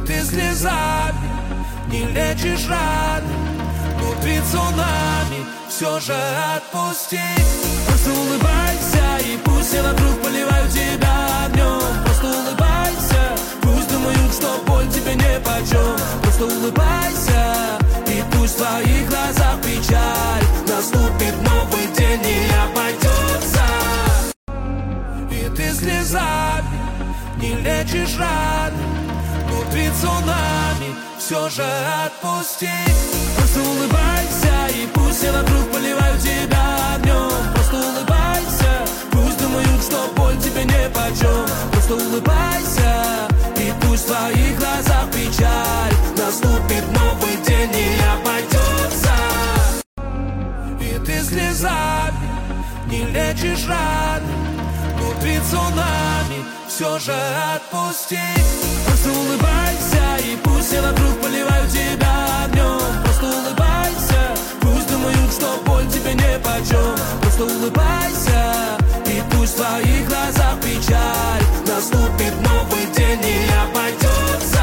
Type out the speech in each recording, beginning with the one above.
ты слезами не лечишь раны, внутри цунами все же отпусти. Просто улыбайся, и пусть все вокруг поливают тебя огнем. Просто улыбайся, пусть думают, что боль тебе нипочем. Просто улыбайся, и пусть в твоих глазах печаль. Наступит новый день и обойдется. И ты слезами не лечишь раны, внутри цунами все же отпусти. Просто улыбайся, и пусть все вокруг поливают тебя огнем. Просто улыбайся, пусть думают, что боль тебе нипочем. Просто улыбайся, и пусть в твоих глазах печаль. Наступит новый день и обойдется. И ты слезами не лечишь раны, внутри цунами все же отпусти. Просто улыбайся, и пусть все вокруг поливают тебя огнем. Просто улыбайся, пусть думают, что боль тебе нипочем. Просто улыбайся, и пусть в твоих глазах печаль. Наступит новый день и обойдется.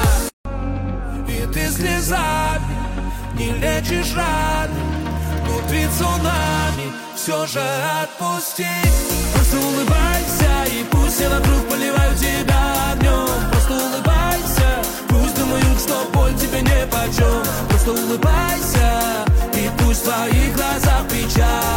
И ты слезами не лечишь раны, внутри цунами все же отпусти. Просто улыбайся, и пусть все вокруг поливают тебя огнем. Просто улыбайся, пусть думают, что боль тебе нипочем. Просто улыбайся, и пусть в твоих глазах печаль.